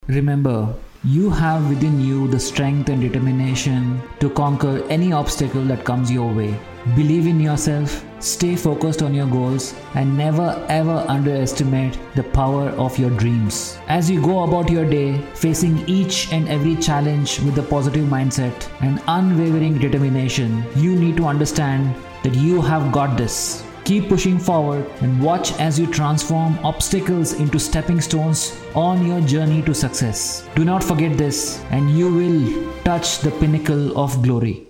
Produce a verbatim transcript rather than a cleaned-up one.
Remember, you have within you the strength and determination to conquer any obstacle that comes your way. Believe in yourself, stay focused on your goals, and never ever underestimate the power of your dreams. As you go about your day, facing each and every challenge with a positive mindset and unwavering determination, you need to understand that you have got this. Keep pushing forward and watch as you transform obstacles into stepping stones on your journey to success. Do not forget this, and you will touch the pinnacle of glory.